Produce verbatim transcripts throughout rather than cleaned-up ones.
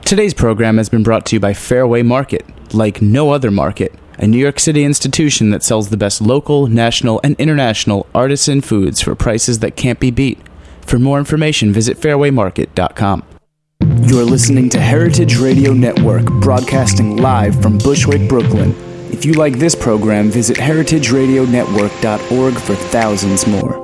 Today's program has been brought to you by Fairway Market, like no other market, a New York City institution that sells the best local, national, and international artisan foods for prices that can't be beat. For more information, visit fairway market dot com. You're listening to Heritage Radio Network, broadcasting live from Bushwick, Brooklyn. If you like this program, visit heritage radio network dot org for thousands more.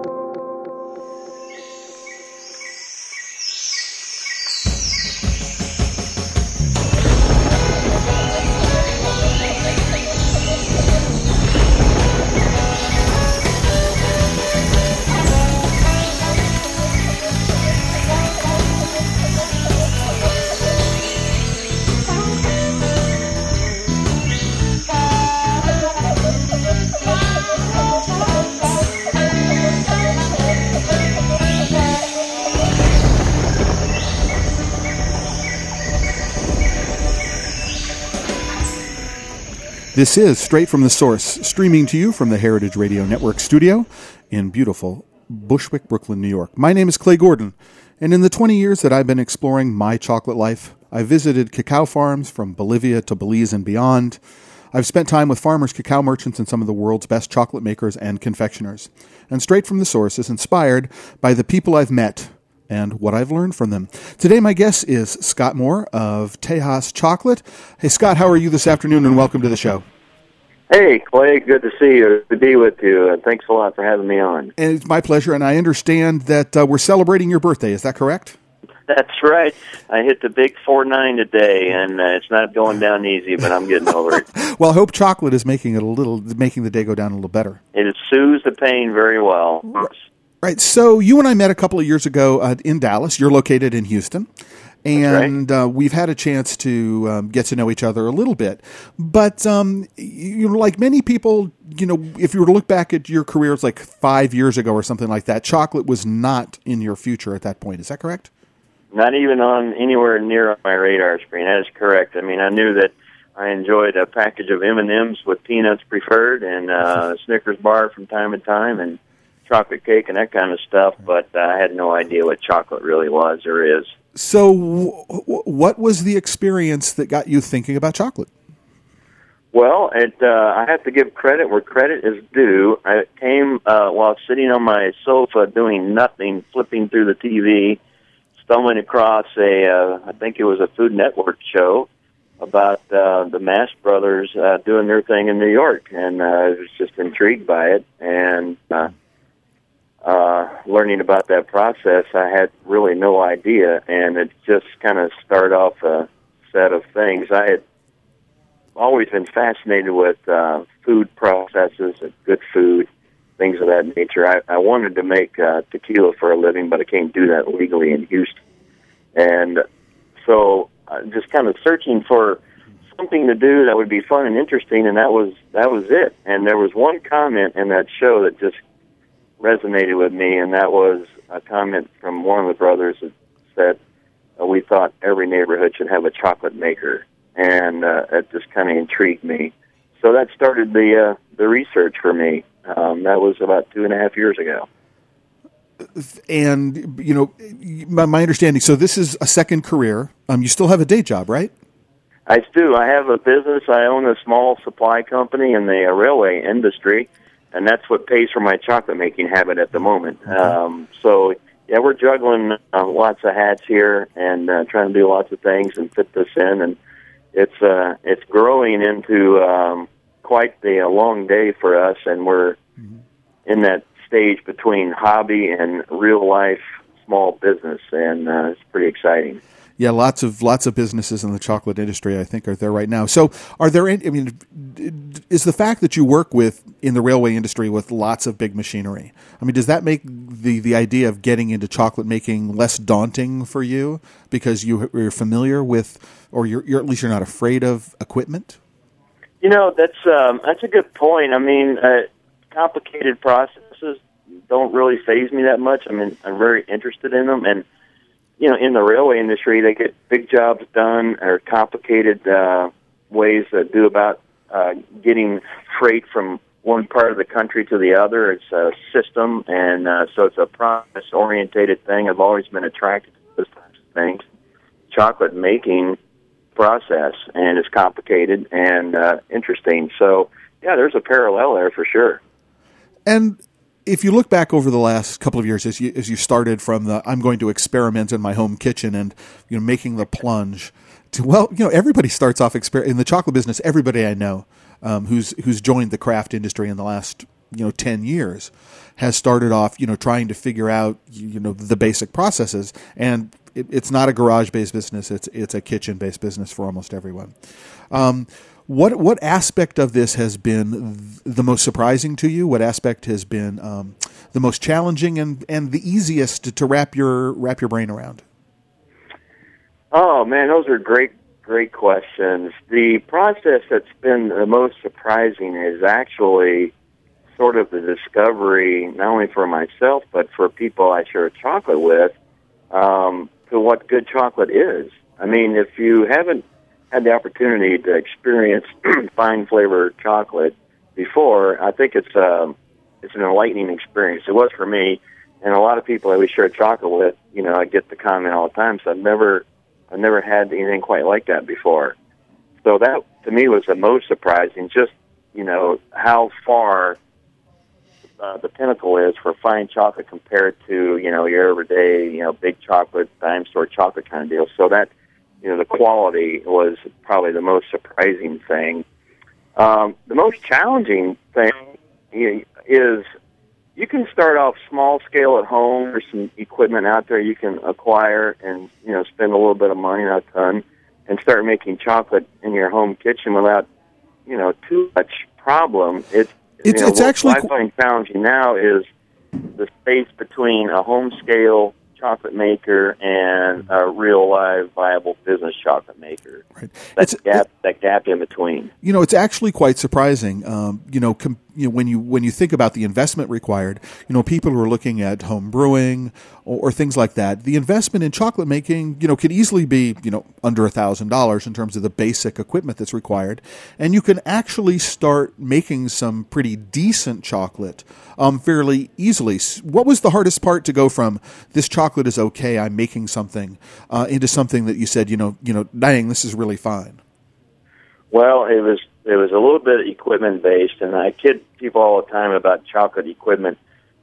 This is Straight from the Source, streaming to you from the Heritage Radio Network studio in beautiful Bushwick, Brooklyn, New York. My name is Clay Gordon, and in the twenty years that I've been exploring my chocolate life, I've visited cacao farms from Bolivia to Belize and beyond. I've spent time with farmers, cacao merchants, and some of the world's best chocolate makers and confectioners. And Straight from the Source is inspired by the people I've met and what I've learned from them. Today, my guest is Scott Moore of Tejas Chocolate. Hey, Scott, how are you this afternoon, and welcome to the show. Hey, Clay, good to see you, to be with you. Uh, thanks a lot for having me on. And it's my pleasure, and I understand that uh, we're celebrating your birthday. Is that correct? That's right. I hit the big four nine today, and uh, it's not going down easy, but I'm getting over it. Well, I hope chocolate is making it a little, making the day go down a little better. It soothes the pain very well. Right. So you and I met a couple of years ago uh, in Dallas. You're located in Houston. And right. uh, we've had a chance to um, get to know each other a little bit. But, um, you know, like many people, you know, if you were to look back at your careers like five years ago or something like that, chocolate was not in your future at that point. Is that correct? Not even on anywhere near on my radar screen. That is correct. I mean, I knew that I enjoyed a package of M and M's with peanuts preferred and uh, a Snickers bar from time to time and chocolate cake and that kind of stuff, but uh, I had no idea what chocolate really was or is. So w- what was the experience that got you thinking about chocolate? Well, it, uh, I have to give credit where credit is due. I came uh, while sitting on my sofa doing nothing, flipping through the T V, stumbling across a, uh, I think it was a Food Network show about uh, the Mash Brothers uh, doing their thing in New York, and uh, I was just intrigued by it, and uh, Uh, learning about that process, I had really no idea, and it just kind of started off a set of things. I had always been fascinated with uh, food processes and good food, things of that nature. I, I wanted to make uh, tequila for a living, but I can't do that legally in Houston. And so uh, just kind of searching for something to do that would be fun and interesting, and that was that was it. And there was one comment in that show that just resonated with me, and that was a comment from one of the brothers that said, uh, we thought every neighborhood should have a chocolate maker, and uh, it just kind of intrigued me. So that started the uh, the research for me. Um, that was about two and a half years ago. And, you know, my, my understanding, so this is a second career. Um, you still have a day job, right? I do. I have a business. I own a small supply company in the uh, railway industry, and that's what pays for my chocolate-making habit at the moment. Okay. Um, so, yeah, we're juggling uh, lots of hats here and uh, trying to do lots of things and fit this in. And it's uh, it's growing into um, quite the uh, long day for us, and we're mm-hmm. in that stage between hobby and real-life small business, and uh, it's pretty exciting. Yeah, lots of lots of businesses in the chocolate industry, I think, are there right now. So, are there any? I mean, is the fact that you work with in the railway industry with lots of big machinery? I mean, does that make the, the idea of getting into chocolate making less daunting for you because you, you're familiar with, or you're, you're at least you're not afraid of equipment? You know, that's um, that's a good point. I mean, uh, complicated processes don't really faze me that much. I mean, I'm very interested in them, and you know, in the railway industry, they get big jobs done or complicated uh, ways to do about uh, getting freight from one part of the country to the other. It's a system, and uh, so it's a process-orientated thing. I've always been attracted to those types of things. Chocolate making process, and it's complicated and uh, interesting. So, yeah, there's a parallel there for sure. And if you look back over the last couple of years, as you as you started from the I'm going to experiment in my home kitchen and you know making the plunge to, well, you know, everybody starts off exper- in the chocolate business. Everybody I know um, who's who's joined the craft industry in the last you know ten years has started off you know trying to figure out you know the basic processes, and it, it's not a garage based business. It's it's a kitchen based business for almost everyone. Um, What what aspect of this has been the most surprising to you? What aspect has been um, the most challenging and, and the easiest to, to wrap your wrap your brain around? Oh man, those are great great questions. The process that's been the most surprising is actually sort of the discovery, not only for myself but for people I share chocolate with, um, to what good chocolate is. I mean, if you haven't had the opportunity to experience fine flavor chocolate before, I think it's um, it's an enlightening experience. It was for me, and a lot of people that we share chocolate with, you know, I get the comment all the time. So I've never, I've never had anything quite like that before. So that to me was the most surprising. Just you know how far uh, the pinnacle is for fine chocolate compared to you know your everyday you know big chocolate dime store chocolate kind of deal. So that. You know, the quality was probably the most surprising thing. Um, the most challenging thing is you can start off small scale at home. There's some equipment out there you can acquire and, you know, spend a little bit of money, not a ton, and start making chocolate in your home kitchen without, you know, too much problem. It, it's you know, it's what actually I find challenging now is the space between a home scale chocolate maker and a real live viable business chocolate maker. Right. That It's, gap, it, that gap in between. You know, it's actually quite surprising. Um, you know, com- you know, when you when you think about the investment required, you know, people who are looking at home brewing or, or things like that. The investment in chocolate making, you know, could easily be you know under a thousand dollars in terms of the basic equipment that's required, and you can actually start making some pretty decent chocolate um, fairly easily. What was the hardest part to go from this chocolate is okay, I'm making something, uh, into something that you said, you know, you know, dang, this is really fine? Well, it was it was a little bit equipment based, and I kid people all the time about chocolate equipment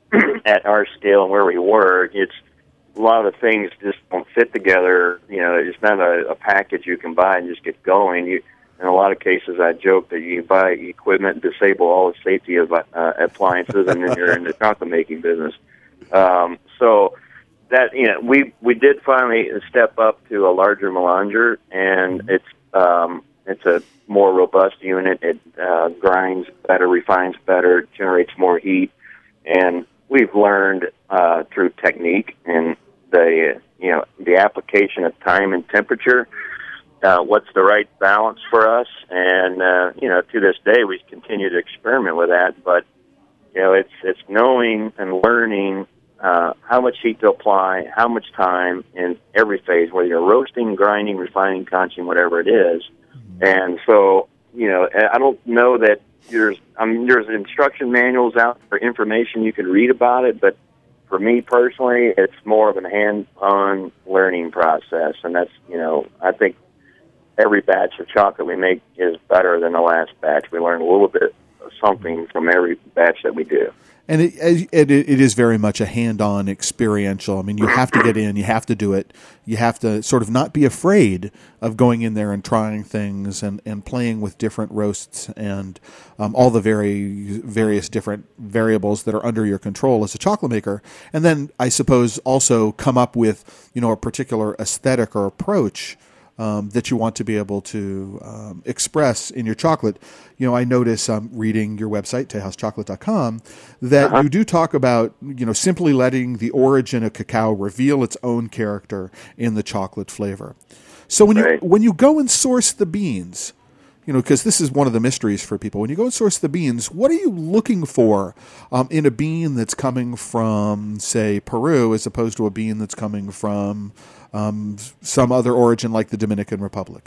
at our scale and where we were. It's a lot of the things just don't fit together. You know, it's not a, a package you can buy and just get going. You, in a lot of cases, I joke that you buy equipment, disable all the safety of uh, appliances, and then you're in the chocolate making business. Um, so that you know, we we did finally step up to a larger melanger, and it's um, it's a more robust unit. It uh, grinds better, refines better, generates more heat, and we've learned uh, through technique and the you know the application of time and temperature. Uh, what's the right balance for us? And uh, you know, to this day, we continue to experiment with that. But you know, it's it's knowing and learning uh, how much heat to apply, how much time in every phase, whether you're roasting, grinding, refining, conching, whatever it is. And so, you know, I don't know that there's I mean, there's instruction manuals out for information you can read about it, but for me personally, it's more of a hands-on learning process, and that's you know, I think. Every batch of chocolate we make is better than the last batch. We learn a little bit of something from every batch that we do. And it, it, it is very much a hand-on experiential. I mean, you have to get in, you have to do it. You have to sort of not be afraid of going in there and trying things and, and playing with different roasts and um, all the very various different variables that are under your control as a chocolate maker. And then I suppose also come up with, you know, a particular aesthetic or approach Um, that you want to be able to um, express in your chocolate. You know, I notice um, reading your website, tejas chocolate dot com, that uh-huh. you do talk about, you know, simply letting the origin of cacao reveal its own character in the chocolate flavor. So when right. you when you go and source the beans, you know, because this is one of the mysteries for people. When you go and source the beans, what are you looking for um, in a bean that's coming from, say, Peru, as opposed to a bean that's coming from um, some other origin like the Dominican Republic?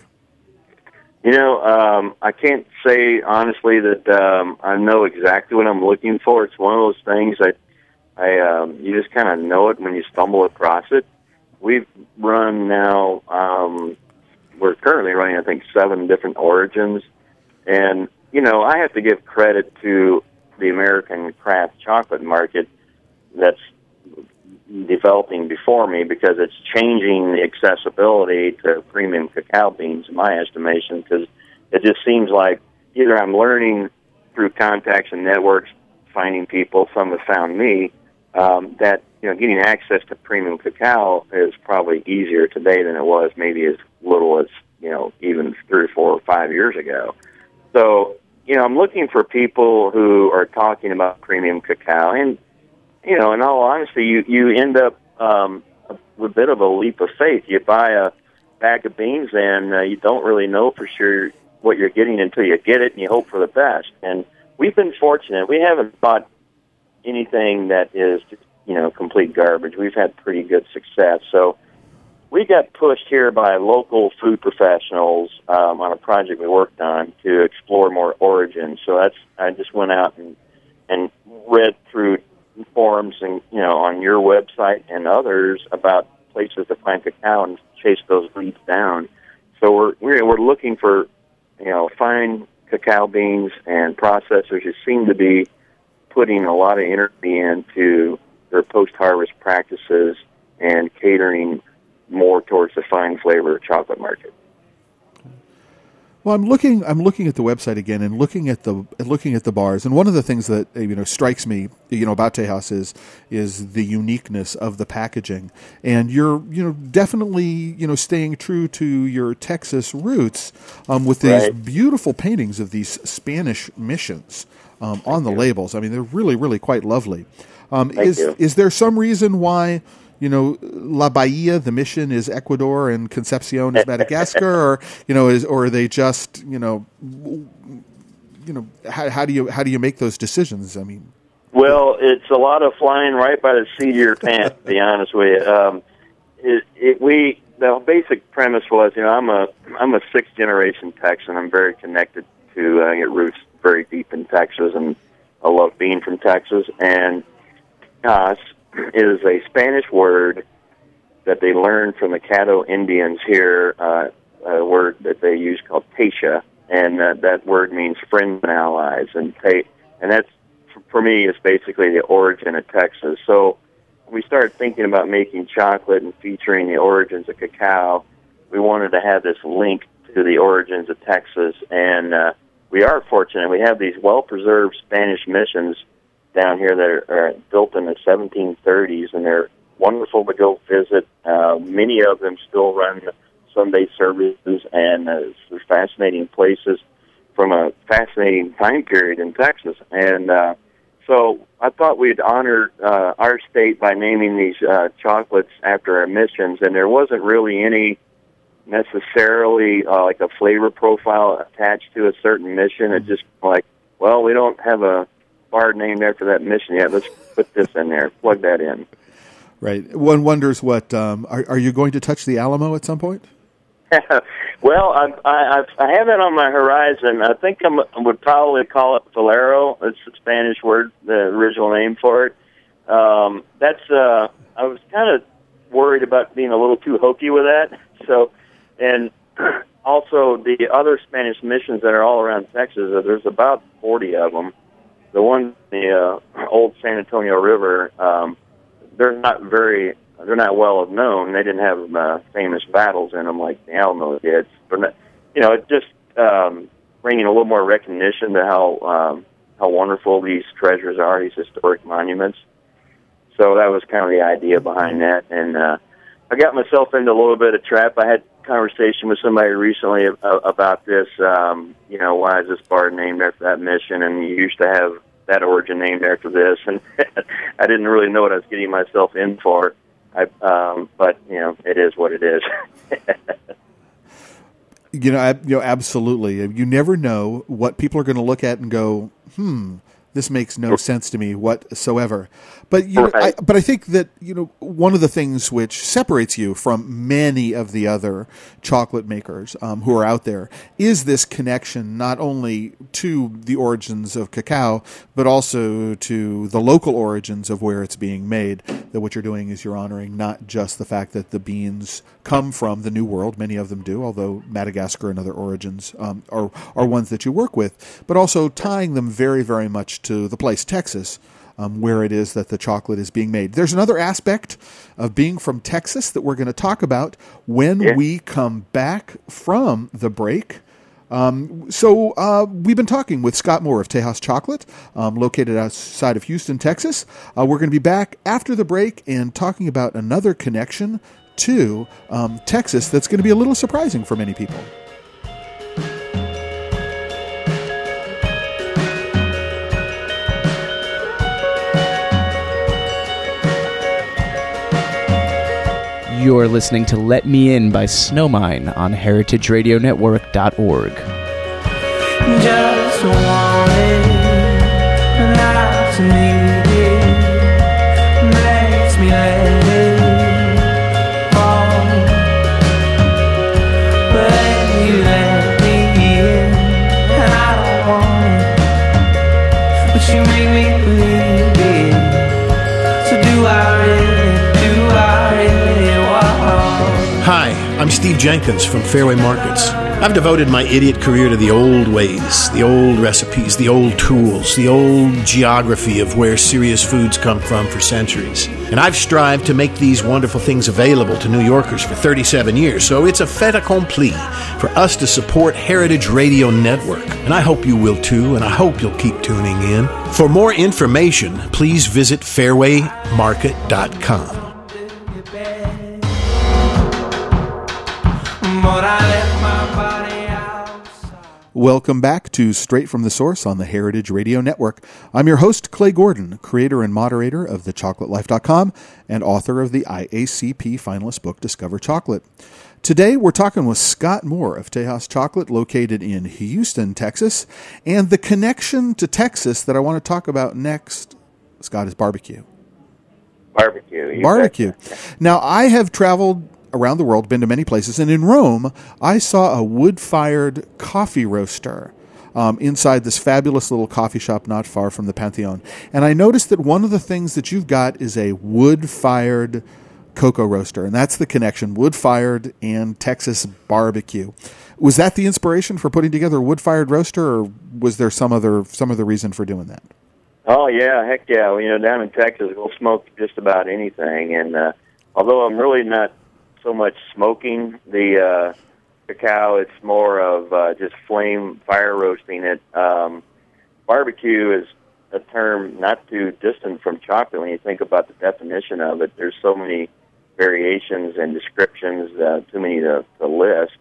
You know, um, I can't say honestly that um, I know exactly what I'm looking for. It's one of those things that I um, you just kind of know it when you stumble across it. We've run now. Um, we're currently running, I think, seven different origins. And, you know, I have to give credit to the American craft chocolate market that's developing before me, because it's changing the accessibility to premium cacao beans, in my estimation, because it just seems like either I'm learning through contacts and networks, finding people, some have found me, um, that, you know, getting access to premium cacao is probably easier today than it was maybe as little as, you know, even three or four or five years ago. So, you know, I'm looking for people who are talking about premium cacao. And, you know, in all honesty, you, you end up um, with a bit of a leap of faith. You buy a bag of beans and uh, you don't really know for sure what you're getting until you get it, and you hope for the best. And we've been fortunate. We haven't bought anything that is, you know, complete garbage. We've had pretty good success. So we got pushed here by local food professionals um, on a project we worked on to explore more origins. So that's I just went out and and read through forums and, you know, on your website and others about places to plant cacao and chase those leads down. So we're we're, we're looking for, you know, fine cacao beans and processors who seem to be putting a lot of energy into their post-harvest practices and catering more towards the fine flavor chocolate market. Well, I'm looking. I'm looking at the website again and looking at the looking at the bars. And one of the things that you know strikes me, you know, about Tejas is is the uniqueness of the packaging. And you're you know definitely you know staying true to your Texas roots um, with these right. beautiful paintings of these Spanish missions um, on the you. labels. I mean, they're really really quite lovely. Um, Thank is you. is there some reason why? You know, La Bahia, the mission is Ecuador, and Concepcion is Madagascar, or you know, is or are they just you know, you know, how, how do you how do you make those decisions? I mean, well, it's a lot of flying right by the seat of your pants. To be honest with you, um, it, it, we the basic premise was, you know, I'm a I'm a sixth generation Texan. I'm very connected to uh, get roots very deep in Texas, and I love being from Texas. And uh, is a Spanish word that they learned from the Caddo Indians here, uh, a word that they use called Teisha, and uh, that word means friends and allies. And te- and that's, for me, is basically the origin of Texas. So we started thinking about making chocolate and featuring the origins of cacao. We wanted to have this link to the origins of Texas, and uh, we are fortunate. We have these well-preserved Spanish missions down here that are, are built in the seventeen thirties, and they're wonderful to go visit. Uh, many of them still run Sunday services, and uh, they're fascinating places from a fascinating time period in Texas. And uh, so I thought we'd honor uh, our state by naming these uh, chocolates after our missions, and there wasn't really any necessarily uh, like a flavor profile attached to a certain mission. It's just like, well, we don't have a bar named after that mission yet. Let's put this in there, plug that in. Right. One wonders what, um, are, are you going to touch the Alamo at some point? Well, I, I, I have it on my horizon. I think I'm, I would probably call it Valero. It's the Spanish word, the original name for it. Um, that's, uh, I was kind of worried about being a little too hokey with that. So, and also the other Spanish missions that are all around Texas, there's about forty of them. The one, the uh, old San Antonio River, um, they're not very, they're not well known. They didn't have uh, famous battles in them like the Alamo did. But not, you know, it's just um, bringing a little more recognition to how um, how wonderful these treasures are, these historic monuments. So that was kind of the idea behind that. And uh, I got myself into a little bit of trap. I had a conversation with somebody recently about this. Um, you know, why is this bar named after that mission? And you used to have that origin named after this, and I didn't really know what I was getting myself in for. I, um, but you know, it is what it is. you know, I, you know, absolutely. You never know what people are going to look at and go, "Hmm, this makes no sense to me whatsoever. But you know, Right. I, but I think that you know one of the things which separates you from many of the other chocolate makers um, who are out there is this connection not only to the origins of cacao, but also to the local origins of where it's being made. That what you're doing is you're honoring not just the fact that the beans come from the New World, many of them do, although Madagascar and other origins um, are are ones that you work with, but also tying them very, very much to the place, Texas, um, where it is that the chocolate is being made. There's another aspect of being from Texas that we're going to talk about when Yeah. we come back from the break. Um, so uh, we've been talking with Scott Moore of Tejas Chocolate, um, located outside of Houston, Texas. Uh, we're going to be back after the break and talking about another connection to um, Texas that's going to be a little surprising for many people. You're listening to Let Me In by Snowmine on heritage radio network dot org. Just want it, not to need it, makes me let it fall. But you let me in, and I don't want it, but you make me believe it. So do I really, do I really want? Hi, I'm Steve Jenkins from Fairway Markets. I've devoted my idiot career to the old ways, the old recipes, the old tools, the old geography of where serious foods come from for centuries. And I've strived to make these wonderful things available to New Yorkers for thirty-seven years, so it's a fait accompli for us to support Heritage Radio Network. And I hope you will too, and I hope you'll keep tuning in. For more information, please visit fairway market dot com. But I left my body outside. Welcome back to Straight from the Source on the Heritage Radio Network. I'm your host, Clay Gordon, creator and moderator of the chocolate life dot com and author of the I A C P finalist book, Discover Chocolate. Today, we're talking with Scott Moore of Tejas Chocolate, located in Houston, Texas. And the connection to Texas that I want to talk about next, Scott, is barbecue. Barbecue. you Barbecue. betcha. Now, I have traveled around the world, been to many places, and in Rome, I saw a wood-fired coffee roaster um, inside this fabulous little coffee shop not far from the Pantheon. And I noticed that one of the things that you've got is a wood-fired cocoa roaster, and that's the connection, wood-fired and Texas barbecue. Was that the inspiration for putting together a wood-fired roaster, or was there some other some other reason for doing that? Oh, yeah, heck yeah. Well, you know, down in Texas, we'll smoke just about anything. And uh, although I'm really not so much smoking the uh, cacao, it's more of uh, just flame fire roasting it. Um, barbecue is a term not too distant from chocolate when you think about the definition of it. There's so many variations and descriptions, uh, too many to, to list.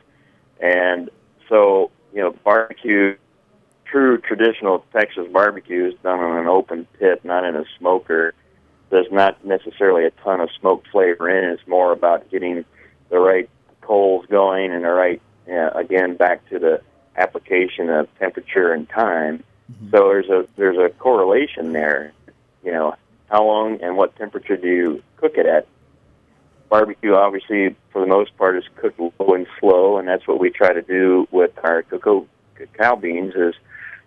And so, you know, barbecue, true traditional Texas barbecue is done on an open pit, not in a smoker. There's not necessarily a ton of smoke flavor in it. It's more about getting the right coals going and the right, uh, again, back to the application of temperature and time. Mm-hmm. So there's a there's a correlation there. You know, how long and what temperature do you cook it at? Barbecue, obviously, for the most part, is cooked low and slow, and that's what we try to do with our cocoa cacao beans is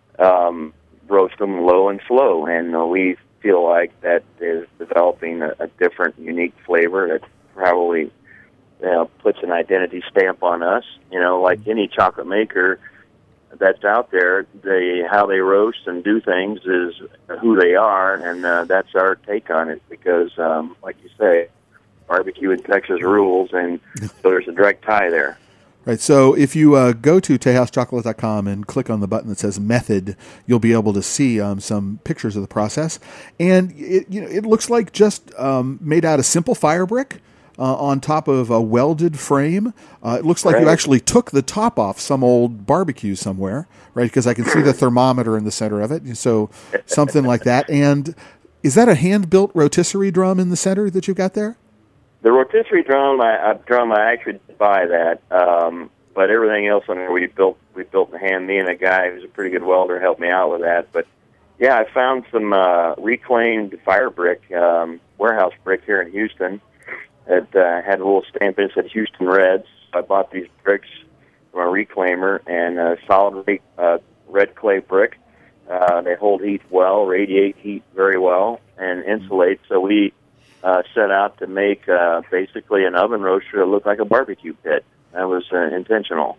um, roast them low and slow. And uh, we feel like that is developing a, a different, unique flavor that probably you know, puts an identity stamp on us. You know, like any chocolate maker that's out there, they how they roast and do things is who they are, and uh, that's our take on it. Because, um, like you say, barbecue in Texas rules, and so there's a direct tie there. Right, so if you uh, go to tejas chocolate dot com and click on the button that says Method, you'll be able to see um, some pictures of the process. And it, you know, it looks like just um, made out of simple fire brick uh, on top of a welded frame. Uh, it looks like Right. you actually took the top off some old barbecue somewhere, right? Because I can see the thermometer in the center of it. So something like that. And is that a hand-built rotisserie drum in the center that you've got there? The rotisserie drum, I, I drum, I actually did buy that, um, but everything else on there we built. We built in hand. Me and a guy who's a pretty good welder helped me out with that. But Yeah, I found some uh, reclaimed fire brick, um, warehouse brick here in Houston. It uh, had a little stamp in it that said Houston Reds. I bought these bricks from a reclaimer, and uh, solid red, uh, red clay brick. Uh, they hold heat well, radiate heat very well, and insulate. So we uh, set out to make uh, basically an oven roaster that looked like a barbecue pit. That was uh, intentional.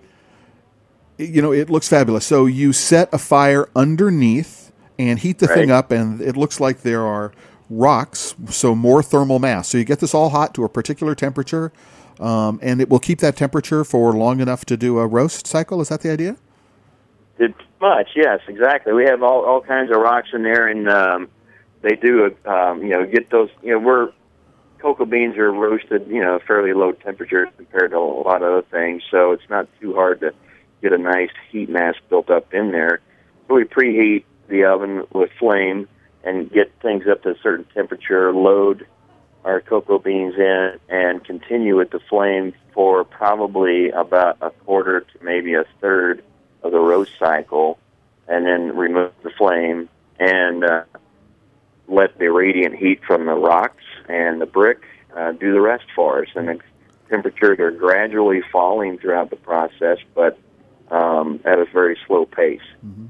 You know, it looks fabulous. So you set a fire underneath and heat the Right. thing up, and it looks like there are rocks, so more thermal mass. So you get this all hot to a particular temperature, um, and it will keep that temperature for long enough to do a roast cycle. Is that the idea? Did much, yes, exactly. We have all, all kinds of rocks in there, and um, they do, um, you know, get those, you know, we're, cocoa beans are roasted, you know, fairly low temperature compared to a lot of other things, so it's not too hard to get a nice heat mass built up in there. So we preheat the oven with flame and get things up to a certain temperature, load our cocoa beans in, and continue with the flame for probably about a quarter to maybe a third of the roast cycle, and then remove the flame and uh, let the radiant heat from the rocks and the brick uh, do the rest for us. And the temperatures are gradually falling throughout the process, but um, at a very slow pace. Mm-hmm.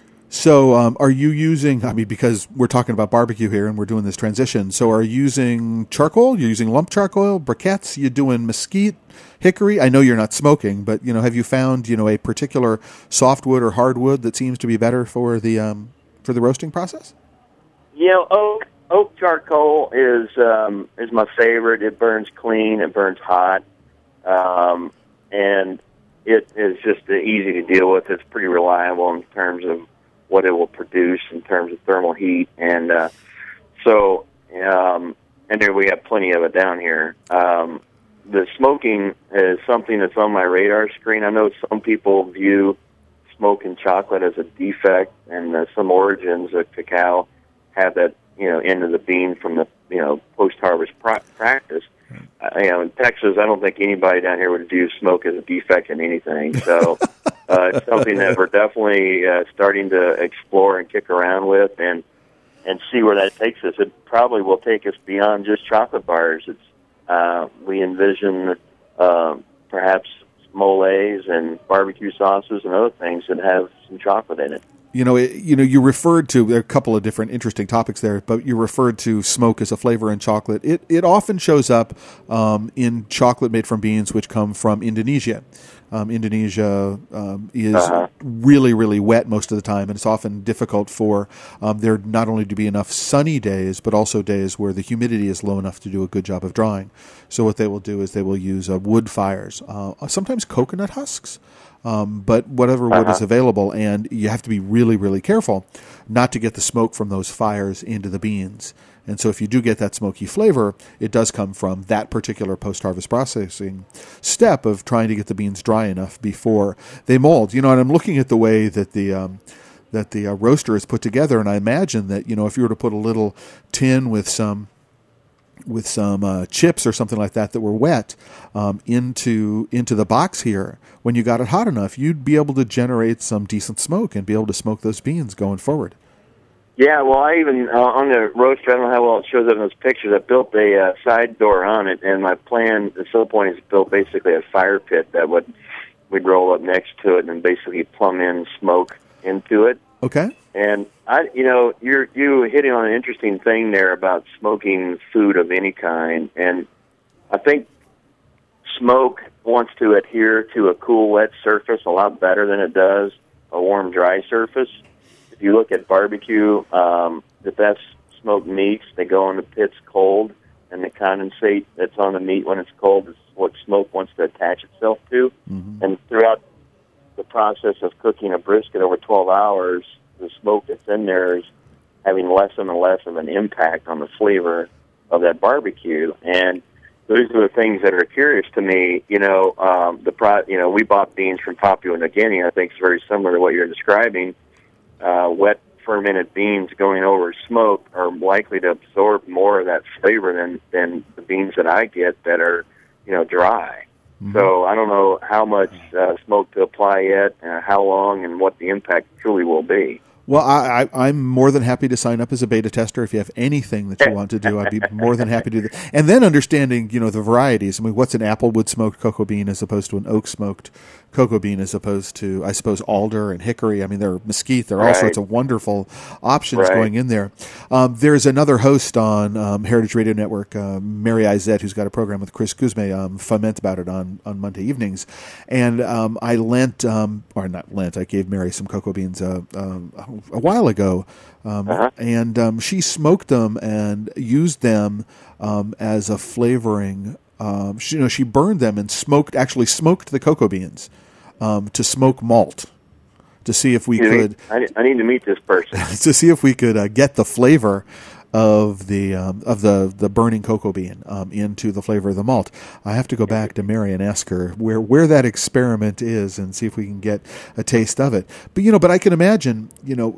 So um, are you using, I mean, because we're talking about barbecue here and we're doing this transition, so are you using charcoal? You're using lump charcoal, briquettes? You're doing mesquite, hickory? I know you're not smoking, but, you know, have you found, you know, a particular softwood or hardwood that seems to be better for the um, for the roasting process? You know, oak oak charcoal is um, is my favorite. It burns clean. It burns hot, um, and it is just easy to deal with. It's pretty reliable in terms of what it will produce in terms of thermal heat, and uh, so um, and there we have plenty of it down here. Um, the smoking is something that's on my radar screen. I know some people view smoking chocolate as a defect, and uh, some origins of cacao have that, you know, end of the bean from the, you know, post-harvest pra- practice. Uh, you know, in Texas, I don't think anybody down here would view smoke as a defect in anything. So uh, it's something that we're definitely uh, starting to explore and kick around with, and and see where that takes us. It probably will take us beyond just chocolate bars. It's uh, we envision uh, perhaps moles and barbecue sauces and other things that have some chocolate in it. You know, it, you know, you referred to there are a couple of different interesting topics there, but you referred to smoke as a flavor in chocolate. It it often shows up um, in chocolate made from beans, which come from Indonesia. Um, Indonesia um, is uh-huh. really, really wet most of the time, and it's often difficult for um, there not only to be enough sunny days, but also days where the humidity is low enough to do a good job of drying. So what they will do is they will use uh, wood fires, uh, sometimes coconut husks. Um, but whatever wood uh-huh. is available, and you have to be really, really careful not to get the smoke from those fires into the beans. And so if you do get that smoky flavor, it does come from that particular post-harvest processing step of trying to get the beans dry enough before they mold. You know, and I'm looking at the way that the um, that the uh, roaster is put together, and I imagine that, you know, if you were to put a little tin with some with some uh, chips or something like that that were wet um, into into the box here, when you got it hot enough, you'd be able to generate some decent smoke and be able to smoke those beans going forward. Yeah, well, I even, uh, on the roaster, I don't know how well it shows up in those pictures, I built a uh, side door on it, and my plan at some point is to build basically a fire pit that would we'd roll up next to it and basically plumb in smoke into it. Okay. And I, you know, you're you hitting on an interesting thing there about smoking food of any kind, and I think smoke wants to adhere to a cool, wet surface a lot better than it does a warm, dry surface. If you look at barbecue, um, the best smoked meats, they go in the pits cold, and the condensate that's on the meat when it's cold is what smoke wants to attach itself to. Mm-hmm. And throughout the process of cooking a brisket over twelve hours, the smoke that's in there is having less and less of an impact on the flavor of that barbecue. And those are the things that are curious to me. You know, um, the pro, you know, we bought beans from Papua New Guinea. I think it's very similar to what you're describing. Uh, wet fermented beans going over smoke are likely to absorb more of that flavor than, than the beans that I get that are, you know, dry. Mm-hmm. So I don't know how much uh, smoke to apply yet, uh, how long, and what the impact truly will be. Well, I, I, I'm more than happy to sign up as a beta tester. If you have anything that you want to do, I'd be more than happy to do that. And then understanding, you know, the varieties. I mean, what's an applewood smoked cocoa bean as opposed to an oak smoked cocoa bean as opposed to, I suppose, alder and hickory. I mean, there are mesquite. There are Right. all sorts of wonderful options Right. going in there. Um, there's another host on um, Heritage Radio Network, uh, Mary Izette, who's got a program with Chris Kuzme, um, Foment about it on, on Monday evenings. And um, I lent, um, or not lent, I gave Mary some cocoa beans uh, um, a while ago. Um, Uh-huh. And um, she smoked them and used them um, as a flavoring. Um, she, you know, she burned them and smoked, actually smoked the cocoa beans um, to smoke malt to see if we You could need- I, I need to meet this person. to see if we could uh, get the flavor of the um, of the, the burning cocoa bean um, into the flavor of the malt. I have to go back to Mary and ask her where where that experiment is and see if we can get a taste of it. But you know, but I can imagine, you know,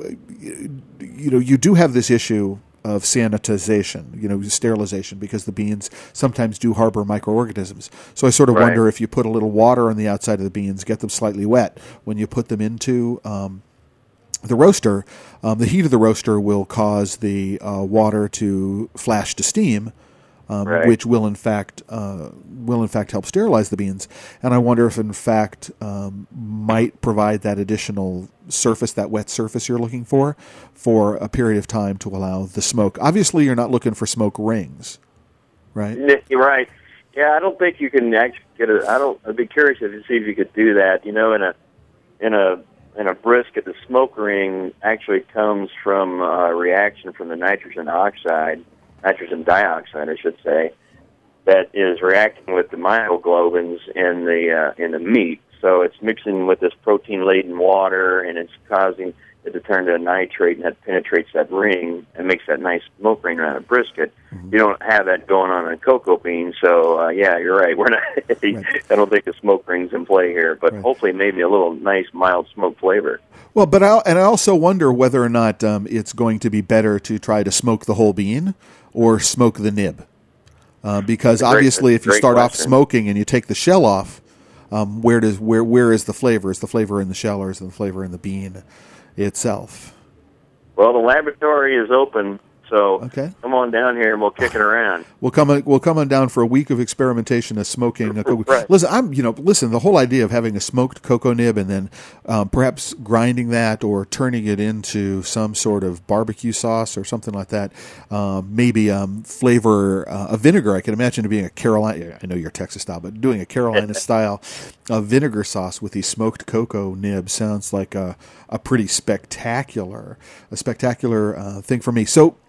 you know, you do have this issue of sanitization, you know, sterilization, because the beans sometimes do harbor microorganisms. So I sort of Right. wonder if you put a little water on the outside of the beans, get them slightly wet when you put them into um, the roaster, um, the heat of the roaster will cause the uh, water to flash to steam, um, Right. which will in fact uh, will in fact help sterilize the beans. And I wonder if in fact um, might provide that additional surface, that wet surface you're looking for, for a period of time to allow the smoke. Obviously, you're not looking for smoke rings, right? You're right. Yeah, I don't think you can actually get a. I don't. I'd be curious to see if you could do that. You know, in a in a in a brisket, the smoke ring actually comes from a reaction from the nitrogen oxide, nitrogen dioxide, I should say, that is reacting with the myoglobins in the uh, in the meat. So it's mixing with this protein-laden water, and it's causing it to turn to a nitrate, and that penetrates that ring and makes that nice smoke ring around a brisket. Mm-hmm. You don't have that going on in a cocoa bean, so uh, yeah, you're right. We're not. Right. I don't think the smoke ring's in play here, but right. hopefully maybe a little nice mild smoke flavor. Well, but I and I also wonder whether or not um, it's going to be better to try to smoke the whole bean or smoke the nib, uh, because great, obviously, if you start question. off smoking and you take the shell off, um, where does where where is the flavor? Is the flavor in the shell, or is the flavor in the bean itself? Well, the laboratory is open, so okay. come on down here and we'll kick it around. We'll come on, we'll come on down for a week of experimentation of smoking a cocoa. Right. Listen, I'm you know listen. The whole idea of having a smoked cocoa nib and then um, perhaps grinding that or turning it into some sort of barbecue sauce or something like that. Um, maybe um, flavor uh, a vinegar. I can imagine it being a Carolina. I know you're Texas style, but doing a Carolina style uh, vinegar sauce with these smoked cocoa nibs sounds like a a pretty spectacular a spectacular uh, thing for me. So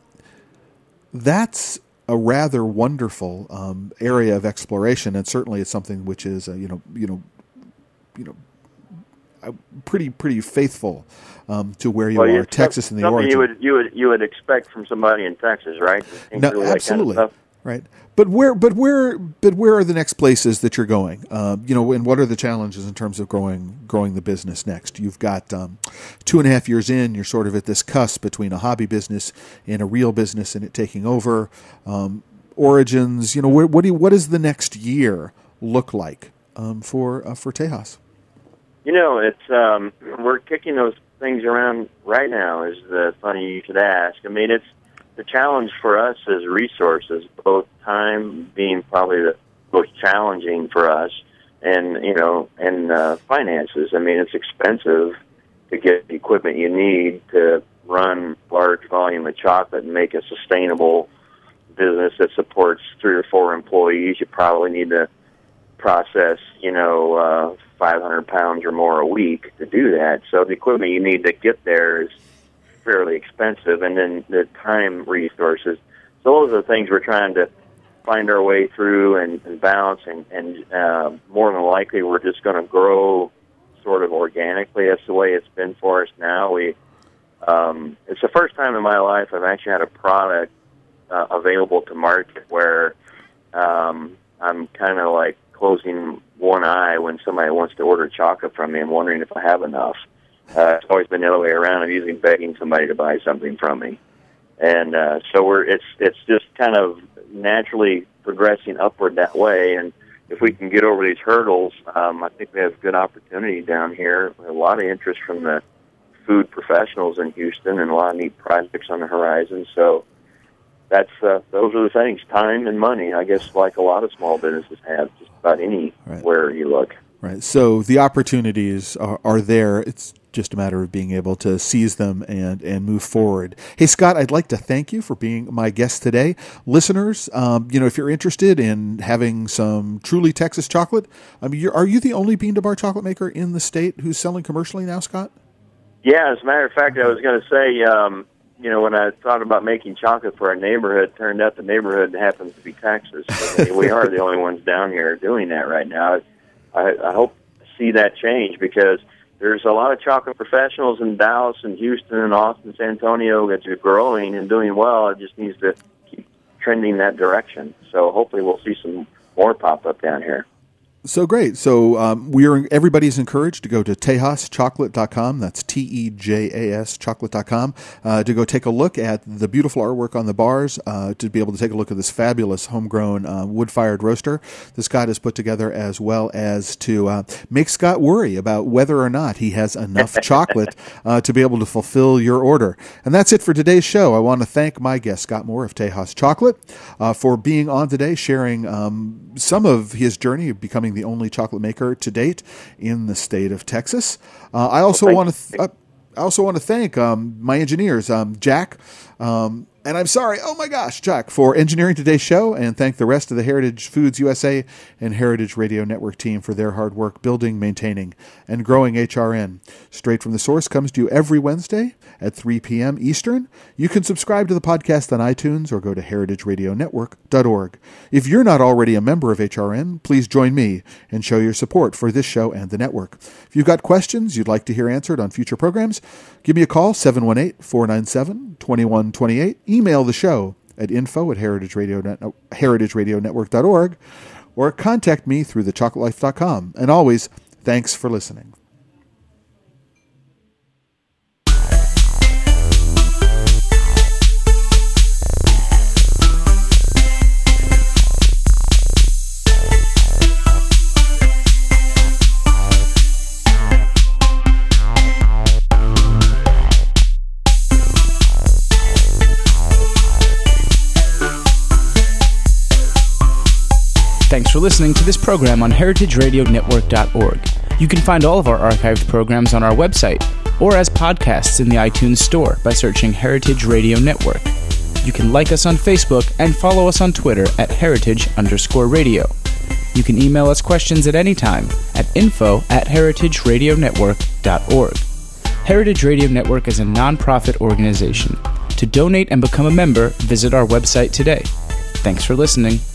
that's a rather wonderful um, area of exploration, and certainly it's something which is uh, you know you know you know uh, pretty pretty faithful um, to where you well, are, Texas and the something origin. you would you would you would expect from somebody in Texas, right? No, really absolutely, kind of right. But where but where but where are the next places that you're going? Um, you know, and what are the challenges in terms of growing growing the business next? You've got um, two and a half years in. You're sort of at this cusp between a hobby business and a real business, and it taking over. Um, origins, you know, where, what do you, what does the next year look like um, for uh, for Tejas? You know, it's um, we're kicking those things around right now. Is the funny you should ask. I mean, it's the challenge for us is resources, both time being probably the most challenging for us, and you know, and uh, finances. I mean, it's expensive to get the equipment you need to run large volume of chocolate and make a sustainable business that supports three or four employees. You probably need to process, you know, uh, five hundred pounds or more a week to do that. So the equipment you need to get there is fairly expensive, and then the time resources. So those are the things we're trying to find our way through and, and balance, and, and uh, more than likely we're just going to grow sort of organically. That's the way it's been for us now. We um, it's the first time in my life I've actually had a product uh, available to market where um, I'm kind of like closing one eye when somebody wants to order chocolate from me and wondering if I have enough. Uh, it's always been the other way around. I'm usually begging somebody to buy something from me, and uh, so we're it's it's just kind of naturally progressing upward that way. And if we can get over these hurdles, um, I think we have good opportunity down here. A lot of interest from the food professionals in Houston and a lot of neat projects on the horizon. So that's uh, those are the things, time and money, I guess, like a lot of small businesses have, just about anywhere right. you look. Right. So the opportunities are, are there. It's just a matter of being able to seize them and, and move forward. Hey, Scott, I'd like to thank you for being my guest today. Listeners, um, you know, if you're interested in having some truly Texas chocolate, I mean, you're, are you the only bean-to-bar chocolate maker in the state who's selling commercially now, Scott? Yeah, as a matter of fact, I was going to say, um, you know, when I thought about making chocolate for our neighborhood, it turned out the neighborhood happens to be Texas. So, I mean, we are the only ones down here doing that right now. I, I hope to see that change because there's a lot of chocolate professionals in Dallas and Houston and Austin, San Antonio that are growing and doing well. It just needs to keep trending that direction. So hopefully we'll see some more pop up down here. So great. So um, we are. Everybody's encouraged to go to tejas chocolate dot com. That's T E J A S chocolate dot com uh, to go take a look at the beautiful artwork on the bars, uh, to be able to take a look at this fabulous homegrown uh, wood-fired roaster that Scott has put together, as well as to uh, make Scott worry about whether or not he has enough chocolate uh, to be able to fulfill your order. And that's it for today's show. I want to thank my guest, Scott Moore of Tejas Chocolate, uh, for being on today, sharing um, some of his journey of becoming the only chocolate maker to date in the state of Texas. Uh, I also well, want to th- uh, I also want to thank um, my engineers, um, Jack, um, and I'm sorry, oh my gosh, Jack, for engineering today's show, and thank the rest of the Heritage Foods U S A and Heritage Radio Network team for their hard work building, maintaining, and growing H R N. Straight from the Source comes to you every Wednesday at three p.m. Eastern. You can subscribe to the podcast on iTunes or go to heritage radio network dot org. If you're not already a member of H R N, please join me and show your support for this show and the network. If you've got questions you'd like to hear answered on future programs, give me a call, seven one eight, four nine seven, two one two eight. Email the show at info at heritage radio net, heritage radio network dot org or contact me through the chocolate life dot com. And always, thanks for listening. Thanks for listening to this program on heritage radio network dot org. You can find all of our archived programs on our website or as podcasts in the iTunes Store by searching Heritage Radio Network. You can like us on Facebook and follow us on Twitter at heritage underscore radio. You can email us questions at any time at info at heritage radio network dot org. Heritage Radio Network is a non-profit organization. To donate and become a member, visit our website today. Thanks for listening.